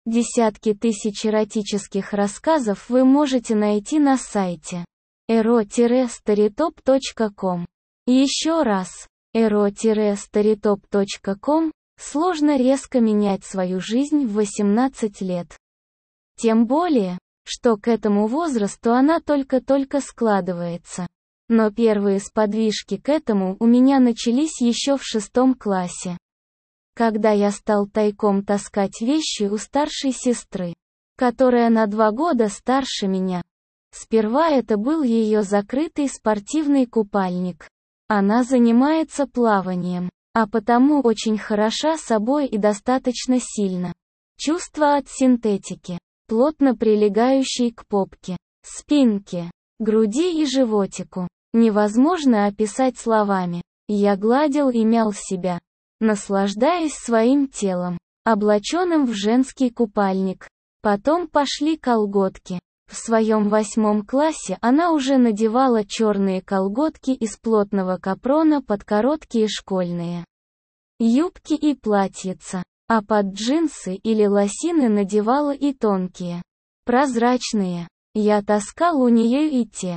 Десятки тысяч эротических рассказов вы можете найти на сайте ero-storytop.com. Еще раз, ero-storytop.com. Сложно резко менять свою жизнь в 18 лет. Тем более, что к этому возрасту она только-только складывается. Но первые сподвижки к этому у меня начались еще в 6 классе. Когда я стал тайком таскать вещи у старшей сестры, которая на 2 года старше меня. Сперва это был ее закрытый спортивный купальник. Она занимается плаванием, а потому очень хороша собой и достаточно сильно. Чувство от синтетики, плотно прилегающей к попке, спинке, груди и животику, невозможно описать словами. Я гладил и мял себя, наслаждаясь своим телом, облаченным в женский купальник. Потом пошли колготки. В своем 8 классе она уже надевала черные колготки из плотного капрона под короткие школьные юбки и платьица, а под джинсы или лосины надевала и тонкие, прозрачные. Я таскал у нее и те,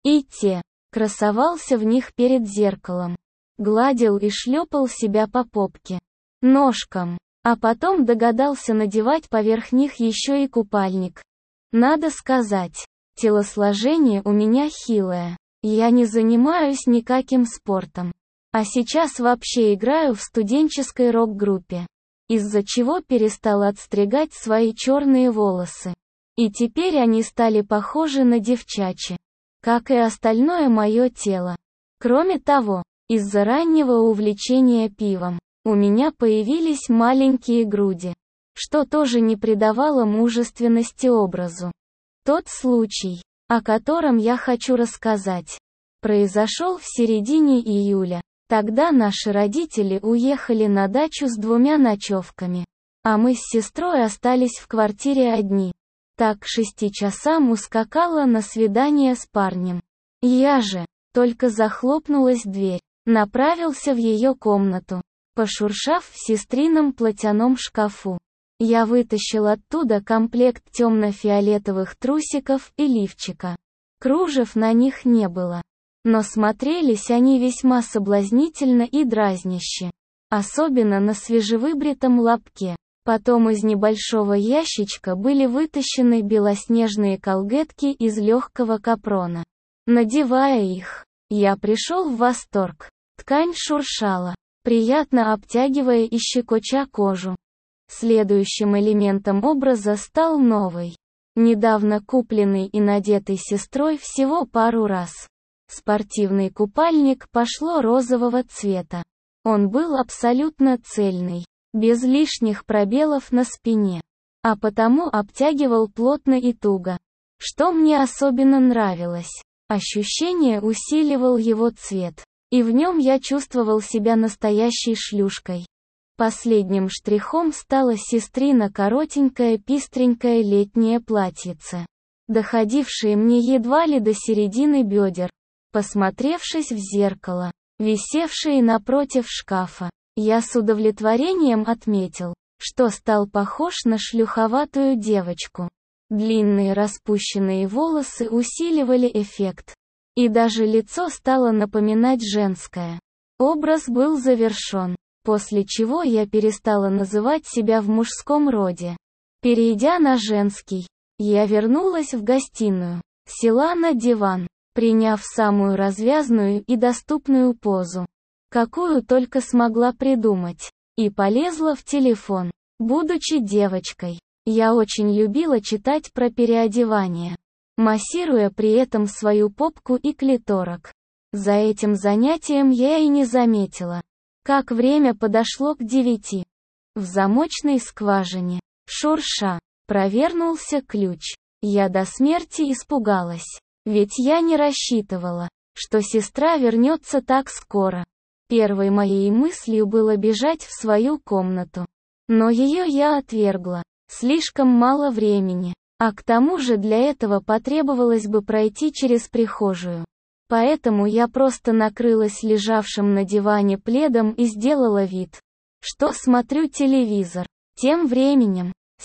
красовался в них перед зеркалом, гладил и шлепал себя по попке, ножкам, а потом догадался надевать поверх них еще и купальник. Надо сказать, телосложение у меня хилое. Я не занимаюсь никаким спортом. А сейчас вообще играю в студенческой рок-группе. Из-за чего перестал отстригать свои черные волосы. И теперь они стали похожи на девчачьи. Как и остальное мое тело. Кроме того, из-за раннего увлечения пивом, у меня появились маленькие груди, что тоже не придавало мужественности образу. Тот случай, о котором я хочу рассказать, произошел в середине июля. Тогда наши родители уехали на дачу с 2 ночевками, а мы с сестрой остались в квартире одни. Так к 6 часам ускакала на свидание с парнем. Я же, только захлопнулась дверь, направился в ее комнату, пошуршав в сестрином платяном шкафу. Я вытащил оттуда комплект темно-фиолетовых трусиков и лифчика. Кружев на них не было. Но смотрелись они весьма соблазнительно и дразняще. Особенно на свежевыбритом лобке. Потом из небольшого ящичка были вытащены белоснежные колготки из легкого капрона. Надевая их, я пришел в восторг. Ткань шуршала, приятно обтягивая и щекоча кожу. Следующим элементом образа стал новый, недавно купленный и надетый сестрой всего пару раз. Спортивный купальник пошло розового цвета. Он был абсолютно цельный, без лишних пробелов на спине, а потому обтягивал плотно и туго. Что мне особенно нравилось, ощущение усиливал его цвет, и в нем я чувствовал себя настоящей шлюшкой. Последним штрихом стало сестрина коротенькое пестренькое летнее платьице, доходившее мне едва ли до середины бедер. Посмотревшись в зеркало, висевшее напротив шкафа, я с удовлетворением отметил, что стал похож на шлюховатую девочку. Длинные распущенные волосы усиливали эффект, и даже лицо стало напоминать женское. Образ был завершен. После чего я перестала называть себя в мужском роде. Перейдя на женский, я вернулась в гостиную, села на диван, приняв самую развязную и доступную позу, какую только смогла придумать, и полезла в телефон. Будучи девочкой, я очень любила читать про переодевание, массируя при этом свою попку и клиторок. За этим занятием я и не заметила, как время подошло к 9. В замочной скважине, шурша, провернулся ключ. Я до смерти испугалась, ведь я не рассчитывала, что сестра вернется так скоро. Первой моей мыслью было бежать в свою комнату. Но ее я отвергла. Слишком мало времени, а к тому же для этого потребовалось бы пройти через прихожую. Поэтому я просто накрылась лежавшим на диване пледом и сделала вид, что смотрю телевизор. Тем временем,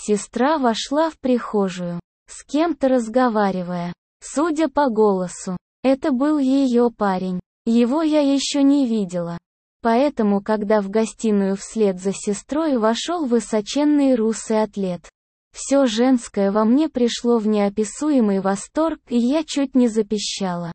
Сестра вошла в прихожую, с кем-то разговаривая. Судя по голосу, это был ее парень. Его я еще не видела. Поэтому, когда в гостиную вслед за сестрой вошел высоченный русый атлет, все женское во мне пришло в неописуемый восторг, и я чуть не запищала.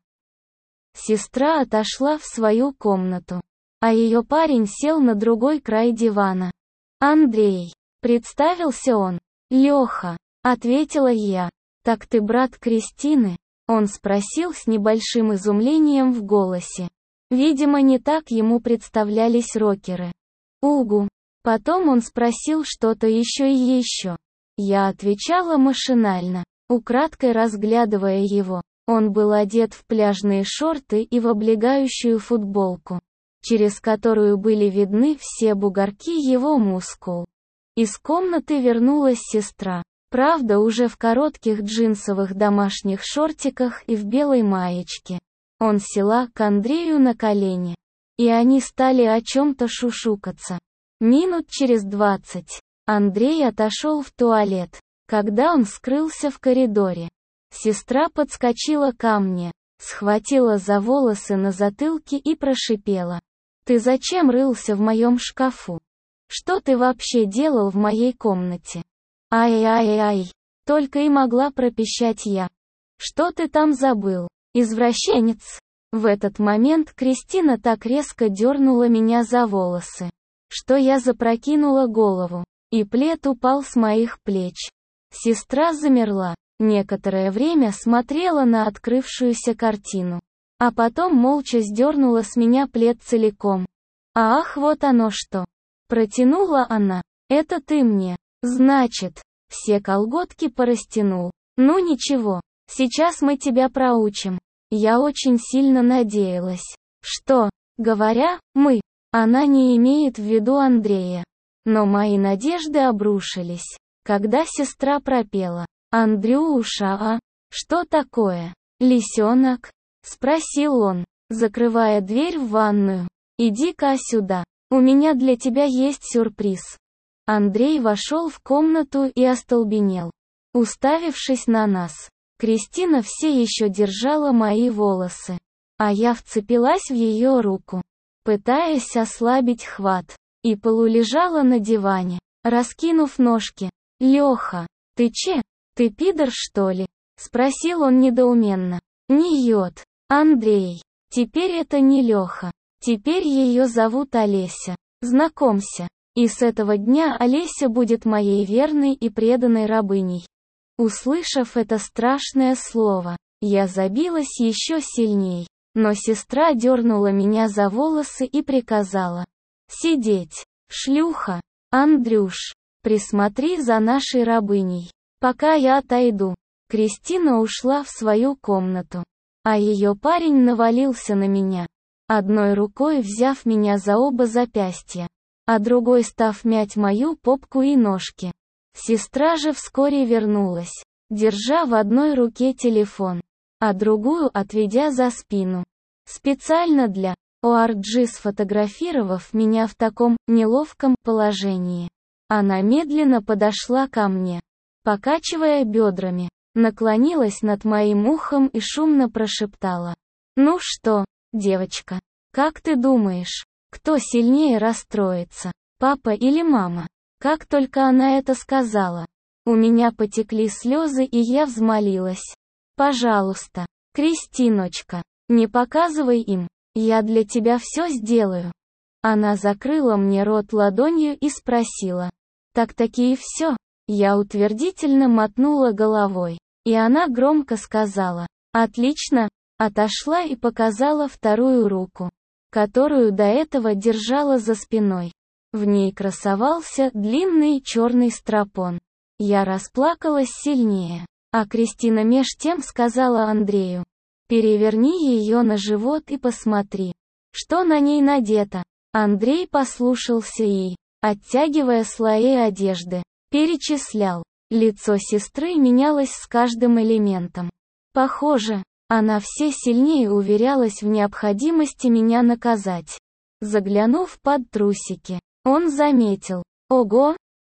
Сестра отошла в свою комнату, а ее парень сел на другой край дивана. «Андрей», — представился он. «Леха», — ответила я. «Так ты брат Кристины?» — он спросил с небольшим изумлением в голосе. Видимо, не так ему представлялись рокеры. «Угу». Потом он спросил что-то еще и еще. Я отвечала машинально, украдкой разглядывая его. Он был одет в пляжные шорты и в облегающую футболку, через которую были видны все бугорки его мускул. Из комнаты вернулась сестра. Правда, уже в коротких джинсовых домашних шортиках и в белой маечке. Он села к Андрею на колени. И они стали о чем-то шушукаться. Минут через 20. Андрей отошел в туалет. Когда он скрылся в коридоре, сестра подскочила ко мне, схватила за волосы на затылке и прошипела. «Ты зачем рылся в моем шкафу? Что ты вообще делал в моей комнате?» «Ай-ай-ай», только и могла пропищать я. «Что ты там забыл, извращенец?» В этот момент Кристина так резко дернула меня за волосы, что я запрокинула голову, и плед упал с моих плеч. Сестра замерла, некоторое время смотрела на открывшуюся картину, а потом молча сдернула с меня плед целиком. «Ах, вот оно что!» Протянула она. «Это ты мне, значит, все колготки порастянул. Ну ничего, сейчас мы тебя проучим». Я очень сильно надеялась, что, говоря «мы», она не имеет в виду Андрея. Но мои надежды обрушились, когда сестра пропела. «Андрюша, а? Что такое? Лисенок?» — спросил он, закрывая дверь в ванную. «Иди-ка сюда, у меня для тебя есть сюрприз». Андрей вошел в комнату и остолбенел, уставившись на нас. Кристина все еще держала мои волосы, а я вцепилась в ее руку, пытаясь ослабить хват, и полулежала на диване, раскинув ножки. «Леха, ты че? Ты пидор, что ли?» — спросил он недоуменно. «Нет, Андрей, теперь это не Леха, теперь ее зовут Олеся. Знакомься, и с этого дня Олеся будет моей верной и преданной рабыней». Услышав это страшное слово, я забилась еще сильней, но сестра дернула меня за волосы и приказала. «Сидеть, шлюха! Андрюш, присмотри за нашей рабыней, пока я отойду». Кристина ушла в свою комнату, а ее парень навалился на меня, одной рукой взяв меня за оба запястья, а другой став мять мою попку и ножки. Сестра же вскоре вернулась, держа в одной руке телефон, а другую отведя за спину. Специально для ORG сфотографировав меня в таком неловком положении. Она медленно подошла ко мне, покачивая бедрами, наклонилась над моим ухом и шумно прошептала. «Ну что, девочка, как ты думаешь, кто сильнее расстроится, папа или мама?» Как только она это сказала, у меня потекли слезы, и я взмолилась. «Пожалуйста, Кристиночка, не показывай им, я для тебя все сделаю». Она закрыла мне рот ладонью и спросила. «Так-таки и все?» Я утвердительно мотнула головой, и она громко сказала. «Отлично», отошла и показала вторую руку, которую до этого держала за спиной. В ней красовался длинный черный стропон. Я расплакалась сильнее, а Кристина меж тем сказала Андрею. «Переверни ее на живот и посмотри, что на ней надето». Андрей послушался и, оттягивая слои одежды, перечислял. Лицо сестры менялось с каждым элементом. Похоже, она все сильнее уверялась в необходимости меня наказать. Заглянув под трусики, он заметил. «Ого,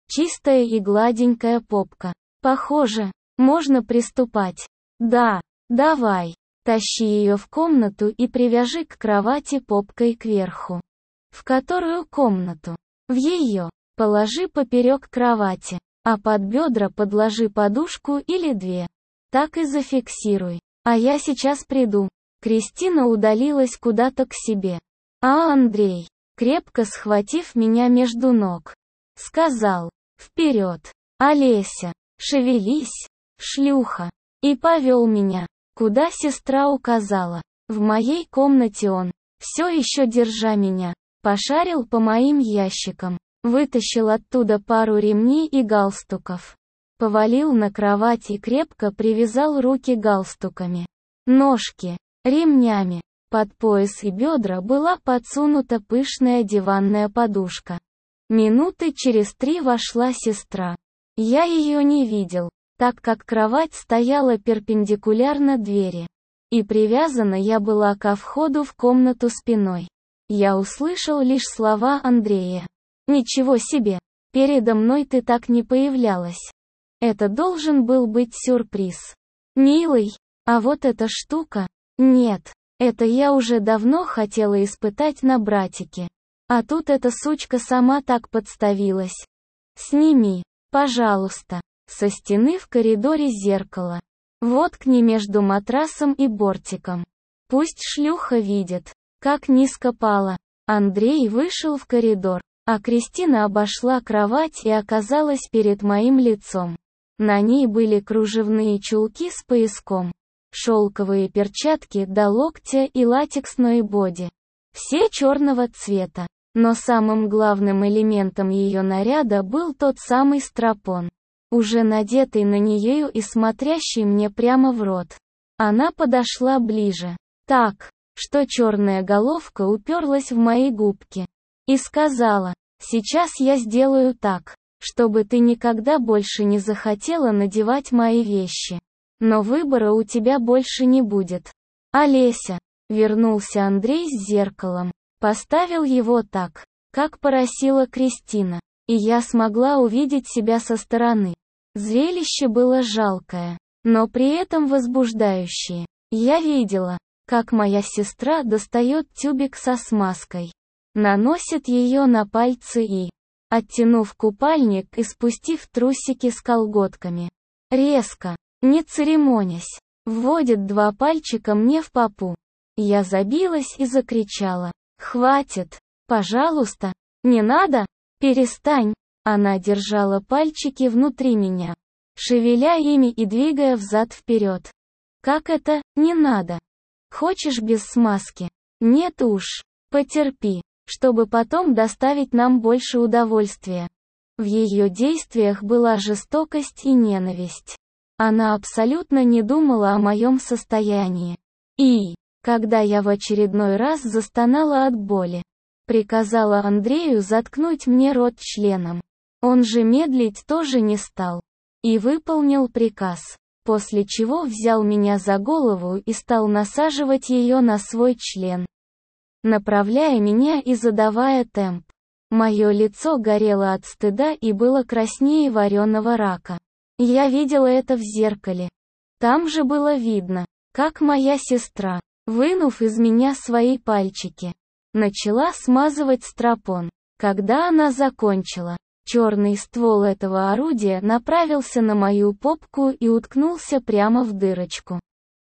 Чистая и гладенькая попка. Похоже, можно приступать. Да, давай. Тащи ее в комнату и привяжи к кровати попкой кверху. В которую комнату? В ее. Положи поперек кровати, а под бедра подложи подушку или две. Так и зафиксируй. А я сейчас приду. Кристина удалилась куда-то к себе. А Андрей, крепко схватив меня между ног, сказал: «Вперед! Олеся, шевелись, шлюха!» И повел меня, куда сестра указала. В моей комнате он, все еще держа меня, пошарил по моим ящикам, вытащил оттуда пару ремней и галстуков. Повалил на кровать и крепко привязал руки галстуками. Ножки, ремнями. Под пояс и бедра была подсунута пышная диванная подушка. Минуты через 3 вошла сестра. Я ее не видел, так как кровать стояла перпендикулярно двери. И привязана я была ко входу в комнату спиной. Я услышал лишь слова Андрея. «Ничего себе! Передо мной ты так не появлялась». Это должен был быть сюрприз. Милый, а вот эта штука? Нет, это я уже давно хотела испытать на братике. А тут эта сучка сама так подставилась. Сними, пожалуйста, со стены в коридоре зеркало. Воткни между матрасом и бортиком. Пусть шлюха видит, как низко пала. Андрей вышел в коридор, а Кристина обошла кровать и оказалась перед моим лицом. На ней были кружевные чулки с пояском, шелковые перчатки до локтя и латексные боди. Все черного цвета. Но самым главным элементом ее наряда был тот самый страпон, уже надетый на нее и смотрящий мне прямо в рот. Она подошла ближе, так, что черная головка уперлась в мои губки, и сказала: «Сейчас я сделаю так, чтобы ты никогда больше не захотела надевать мои вещи. Но выбора у тебя больше не будет». «Олеся!» Вернулся Андрей с зеркалом, поставил его так, как просила Кристина, и я смогла увидеть себя со стороны. Зрелище было жалкое, но при этом возбуждающее. Я видела, как моя сестра достает тюбик со смазкой, наносит ее на пальцы и, оттянув купальник и спустив трусики с колготками, резко, не церемонясь, вводит 2 пальчика мне в попу. Я забилась и закричала: «Хватит! Пожалуйста! Не надо! Перестань!» Она держала пальчики внутри меня, шевеля ими и двигая взад-вперед. «Как это, не надо? Хочешь без смазки? Нет уж, потерпи, чтобы потом доставить нам больше удовольствия». В ее действиях была жестокость и ненависть. Она абсолютно не думала о моем состоянии. И, когда я в очередной раз застонала от боли, приказала Андрею заткнуть мне рот членом. Он же медлить тоже не стал. И выполнил приказ, после чего взял меня за голову и стал насаживать ее на свой член, направляя меня и задавая темп. Мое лицо горело от стыда и было краснее вареного рака. Я видела это в зеркале. Там же было видно, как моя сестра, вынув из меня свои пальчики, начала смазывать страпон. Когда она закончила, черный ствол этого орудия направился на мою попку и уткнулся прямо в дырочку.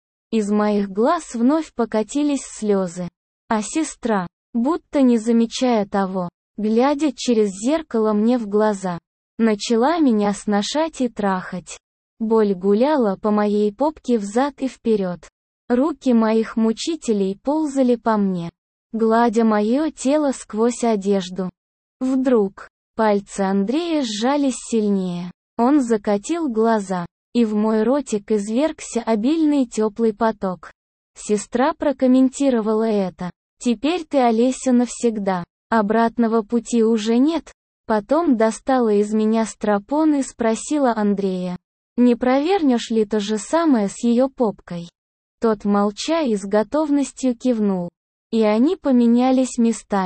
Из моих глаз вновь покатились слезы. А сестра, будто не замечая того, глядя через зеркало мне в глаза, начала меня сношать и трахать. Боль гуляла по моей попке взад и вперед. Руки моих мучителей ползали по мне, гладя мое тело сквозь одежду. Вдруг, пальцы Андрея сжались сильнее. Он закатил глаза, и в мой ротик извергся обильный теплый поток. Сестра прокомментировала это. «Теперь ты, Олеся, навсегда. Обратного пути уже нет». Потом достала из меня страпон и спросила Андрея: «Не провернешь ли то же самое с ее попкой?» Тот, молча и с готовностью кивнул. И они поменялись местами.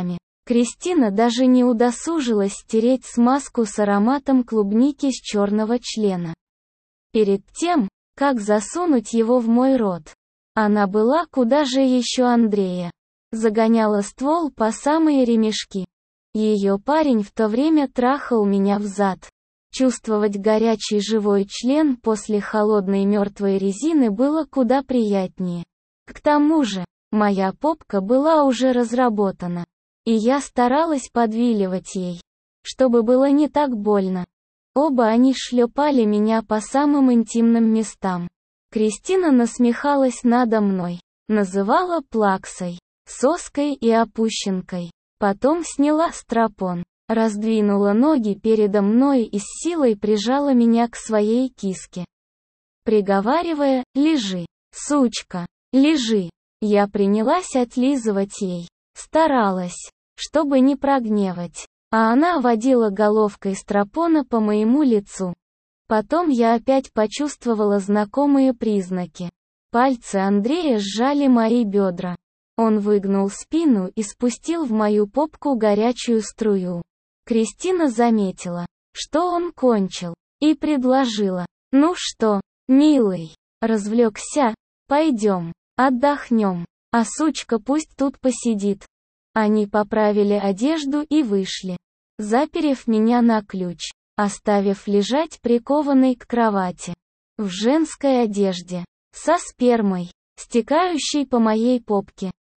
Кристина даже не удосужилась стереть смазку с ароматом клубники с черного члена. Перед тем, как засунуть его в мой рот, она была куда же еще Андрея. Загоняла ствол по самые ремешки. Ее парень в то время трахал меня взад. Чувствовать горячий живой член после холодной мертвой резины было куда приятнее. К тому же, моя попка была уже разработана. И я старалась подвиливать ей, чтобы было не так больно. Оба они шлепали меня по самым интимным местам. Кристина насмехалась надо мной, называла плаксой, соской и опущенкой. Потом сняла стропон, раздвинула ноги передо мной и с силой прижала меня к своей киске, приговаривая: «Лежи, сучка, лежи». Я принялась отлизывать ей, старалась, чтобы не прогневать, а она водила головкой стропона по моему лицу. Потом я опять почувствовала знакомые признаки. Пальцы Андрея сжали мои бедра. Он выгнул спину и спустил в мою попку горячую струю. Кристина заметила, что он кончил, и предложила: «Ну что, милый, развлекся? Пойдем, отдохнем, а сучка пусть тут посидит». Они поправили одежду и вышли, заперев меня на ключ, оставив лежать прикованной к кровати, в женской одежде, со спермой, стекающей по моей попке.